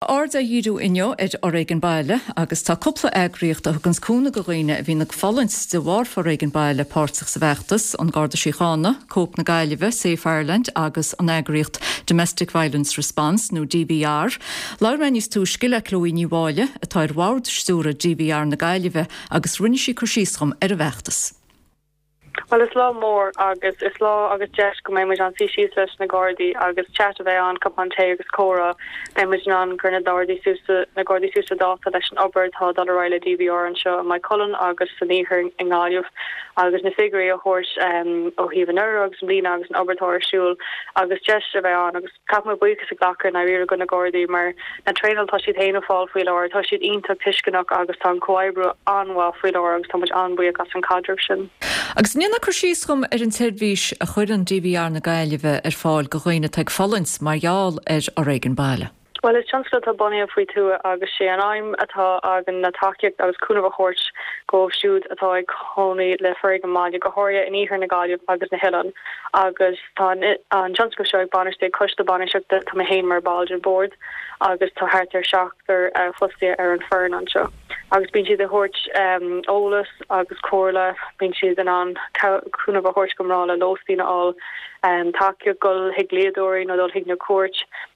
ard a dhíú inniu ar Éigean Baile agus tá cúpla eagraíocht a thugann cúna go roiine a bhí na fallins de bhar for Éigean Baile páirteach sa bheachtas an Garda Síochána, Cóp na Gaillimhe, Safe Ireland agus an eagraíocht Domestic Violence Response nó DVR. Láirmenis tú sciile clúí níháile atá ar bhard stúra DVR na Gaillimhe agus rinne sí chursíoscham ar a bheachtas. Well, it's law more agus it's law agus jet go méid an fishi leis na Gardaí agus chat a bheith an capante agus córa méid an grna Gardaí súsa na Gardaí súsa dáta leis an obair tá dal roiile DVR an seo mai colin agus san níhir in gáileh agus na figurí a hort ó híh an agus lína agus an obairtáirsúil agus jet a bheith an agus cap mu buchas a gachar na ri go na Gardaí mar na trainal tá siad héanana fáil faoil áir tá siad ionach tuiscinach agus tá coibre anhá faoil áir agus tá muid anbuíach as an cadreh sin. Agus níonna chuirsíoscham ar an teirmhís a chuir an DVR na Gaillimhe ar fáil go chuoine teag fallins margheall ar Éigean Baile. Well, it's chancellor tá buine faoi tú agus sé an aim atá agan na takeíocht agus cúnamh a chóirt go siúd atá ag chonaí le Fergan Máile go háirithe in íthar na Gaillimhe agus na Hillan agus tá an chancellor seo ag banisté coiste baniseachta tá héin mar Baldwin board agus tá háirtar seachtar fustia ar an fearn an seo. Agus bín siad a hort ólas agus cóla bín siad an cúnamh a chóirt gomrála lóstína all takeíocht gol higléadóirí nó dul higna cuairt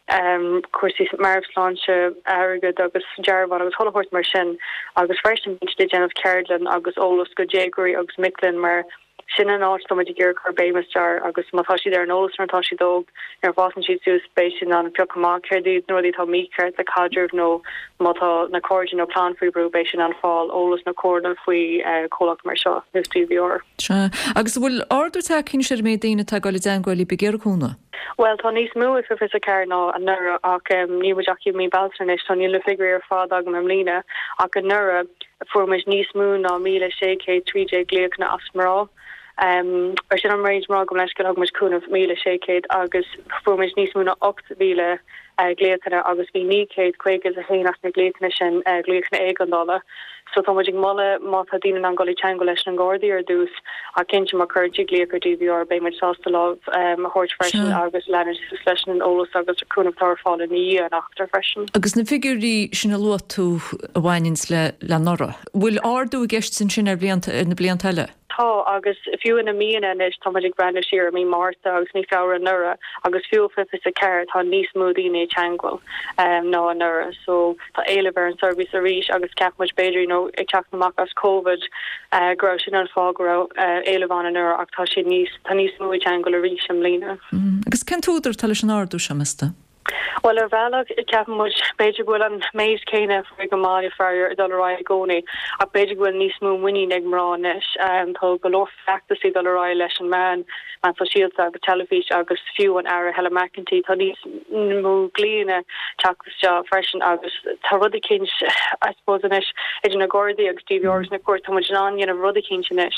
cuasí marfsláánse agad agus dearbhán agus tholahort mar sin agus freisin bín de Jennifer Cairlan agus ólas go Jagurí agus Micklin mar sin an áit tá gur chu béimear agus mátá siad ar an ólas nartá si dóg ar bhásan siad sús spéisi an peochaá ceirdí nuirí tá míceart le cadreh nó mátá na cordin nó plán faoi brúbééis sin an fáil ólas na cordal faoi cólach mar seo nus DVR. Agus bhfuil ardúirtá cinn sé mé daine tá goil deangáilí begéirúna. Well, tá níos mú if is a cair ná an nura ach níhaach mí baltarnis tá níle figurí ar fád agam am lína ach an nura fuamis níos mú ná 1,600 léach na asmará. Ar sin am réid mar go leis go agmas cúnamh 1,600 agus fuamis níos mú na 8,000 gléachna agus bhí 900 chuigus a héanaach na gléachna sin gléachna éigeandála. So tá muid mala má tá dína an goí teanga leis an Gardaí ar dús a cinnte mar chuirtí gléachar DVR bé muid sásta láh a hort freisin agus lenar leis an ólas agus cúnamh tar fála ní an achtar freisin. Agus na figurí sinna luú tú a bhainins le nora. Bhfuil ardú a gceist sin sin ar na bliantaile? Tá agus fiú in a míana is tá muid brand siar mí Martha agus ní fear an nura agus fiú fi is a ceir tá níos múdíine teanghil ná an nura so tá éile ver an service a ríis agus ceap muid beidir nó ag teach amach as COVID gro sin an fágra éile bhán an nura ach tá si níos mú teanghil a ríis am lína. Agus cen túidir tal an ardú semasta? Well, ar bhealach ceapan muid beidir bhfuil an méid céine fri go máile fear a dulrá gcónaí ach beidir bhfuil níos mú winní ag mráis tá go loch feachtasí dulrá leis an man tá síalta agus telefís agus fiú an air Helen McEntee tá níos mú glíine teachtas freisin agus tá rudi cinch I suppose inis idir na Gardaí agus DVRs na cuairt tá muid an dhéanamh rudi cinch inis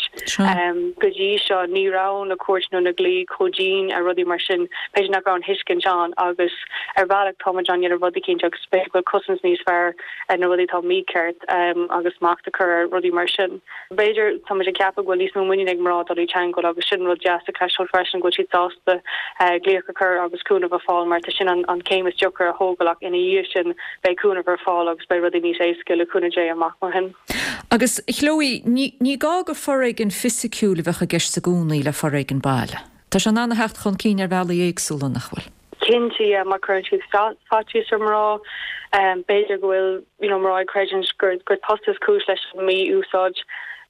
go dtí seo nírán na cuairt nó na glí codín a rudi mar sin beidir nach an hiscin John agus ar bhealach tá muid an dhéanamh rudi cinch agus beidir cosins níos fearr na rudi tá míceart agus máachta chur rudi mar sin. Beidir tá muid a ceapa bhfuil níos mú winní ag mrá dolí teangail agus sin rud deasta caiisiil freisin go siad sásta gléocha chur agus cúnamh a fáil mar tá sin an céimas deochar a hógalach ina dhíir sin bei cúnamh ar fáil agus bei rudi níos éasca le cúna dé amach mar hin. Agus chlóí ní gá go forraig an fisiciúla bheith a gceist sa gúnaí le forraig an Baile. Tá se anna hecht chun cín ar bheala éagsúla nachhfuil. Cinnti mar currently fátí samrá beidir gohfuil marrá creidins gur postas cúis leis mí úsáid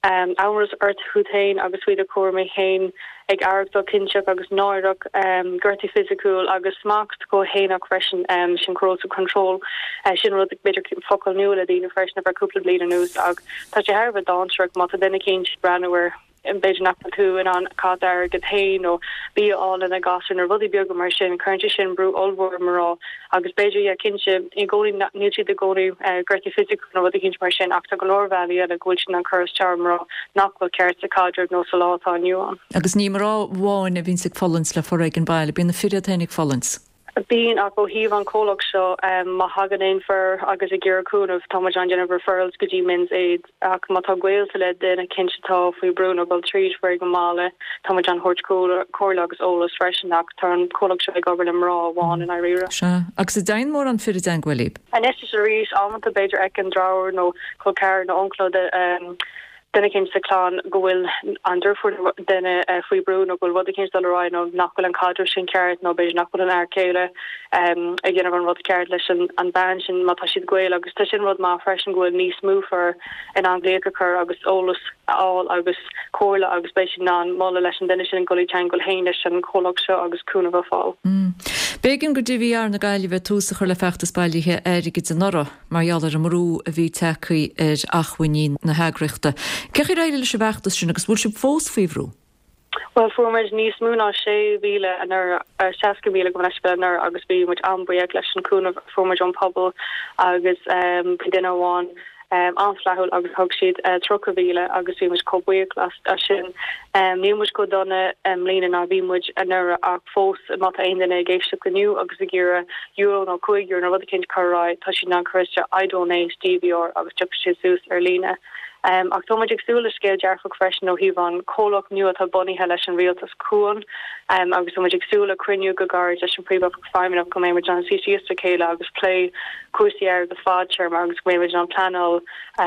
áras ort chutain agus fuiad a cuar mé héin ag airagdó cinseach agus náireach gurtaí fisiciúil agus smacht go héanaach freisin sin crósa control sin rud beidir focail nuúla dtína freisin ar cúpla bliana nús ag tá sé thbh dáseach má a denna cin breanúir in beidir nach tú in an cadar go tain ó bí all in a gasan ar rudí beag mar sin currently sin brú allhór marrá agus beidir cinse i ggóí nutí de gcóí gurtaí fysic nó rudí cinse mar sin ach tá go leor bhealaí a ghúil sin an churas tearmrá nachfuil ceart a cadreh nó sa látá nniuán. Agus ní marrá bháin a bhín sig fallins le forraig an Baile, bíon na firiad hénig fallins. Being a go híh an cólach seo má hagan éon for agus a ggéarún of Thomas John Jennifer referrals go dtí mins éid ach má tá gcuilte le den a cinnsetá faoi brún go tríd fer go mála Thomas John Hort choir agus ólas freisin ach tar an cólach seo ag gobar am rá bháin in Ira. Agus a dain mór an firid an ghfuilíb. An is a rís amanta beidir ag an drawer nó chocair nó onclo de Denna cén sa chlán gohfuil an dúrfur denna faoi brún ó gohfuil bhd cén dal ráin nó nachfuil an cadú sin ceart nó beidir nachfuil an aircéile a dhéanamh an rud ceart leis an ban sin má tá siad gcuil agus tá sin rud má freisin gohfuil níos múfar in angléacha chur agus ólas áil agus cóla agus béis sin ná mála leis an denna sin goí tean goil héin leis an cholach seo agus cúna bh fáil. Bégin go dtíhíar na gaiile bheith túsa chuir le feachtas bailíthe airigid an nora marheallar a marú a bhí tecaí ar achhaín na heagrichta. Cechi réile leis bheachtas sin agus bhfuil si fós faoihrú? Well fuid níos múna sé bhíle an 16 míle go leispenar agus bhí muid anbuíag leis an cúna fuid an pobl agus duine bháin anflahul agus hog siad trocha vile agus vi cobbuig las a sin nímuid go donna lína a bhímuid an ach fós mat aine géifse goniu agus a gére euro nó cuigur na rud cinint choráid tá sin an chuiste idónééis DVR agus tu séús ar lína. Ach tomadig súle scéil dearfog fresin ó híhan cólach nu a bonny he leis an rialtas cuan agus tomadig súle criniu go gar leis an príbh feimmin go mé an CCS céile agus play cuasiar de fádseir agus go mé an planal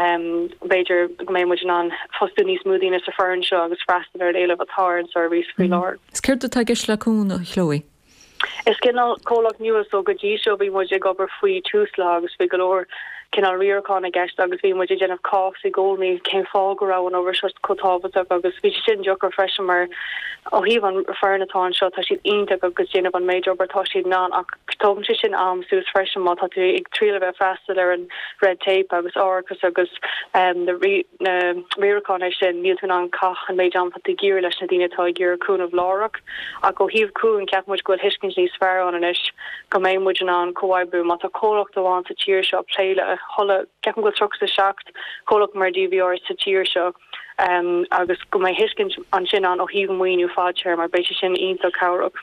beidir go mé an fostú níos smúdíine sa fearn seo agus freistan ar éile atá an service fri lá. Scirta tá geis leún chlói. Is cinnal cólach nu so go dí seo bhí mu gobar faoi túsla agus fi golóir cinál riorcán a gceist agus bhí muidir déanamh cá sa gcónaí céim fáil go rah an over cotábhaach agus bhí sin jogur freisin mar ó híh an fearnatá seo tá siad ionach agus déanamh an méid obair tá siad ná ach tom si sin am sús freisin má tá tú ag tríle bheith freistal ar an red tape agus áchas agus na riorcán sin níl tún an cach an méid an fatí gíir leis na dtínetá ggéir cún of lárach a go híh cún ceap muid goil hiscin níos fear an is go mé muid an cohaibú má tá cólacht doháin sa tíir seo pléile holle ceapan go troch sa seacht cholach mar DVR sa tíir seo agus go mé hiscin an sin an ó híh muoinú fádseir mar béisi sin ionta cabhraach.